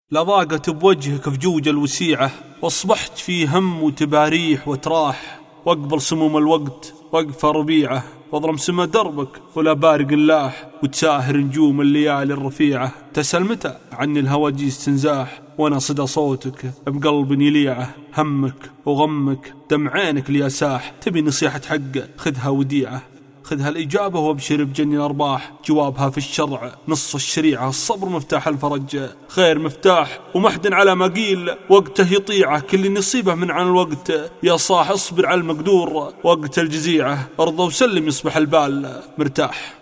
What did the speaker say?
لا ضاقت بوجهك فجوج الوسيعة، واصبحت في هم وتباريح وتراح، واقبل سموم الوقت وقفة ربيعة، واضرم سما دربك ولا بارق اللاح، وتساهر نجوم الليالي الرفيعة. تسأل متى عني الهواجيس تنزاح، وانا صدى صوتك بقلب يليعه. همك وغمك دمع عينك لي ساح، تبي نصيحة حق خذها وديعة، خذها الإجابة وابشر بجني الأرباح. جوابها في الشرع نص الشريعة، الصبر مفتاح الفرج، خير مفتاح ومحد على ما قيل، وقته يطيعه كل نصيبه من عن الوقت. يا صاح اصبر على المقدور وقت الجزيعة، ارضى وسلم يصبح البال مرتاح.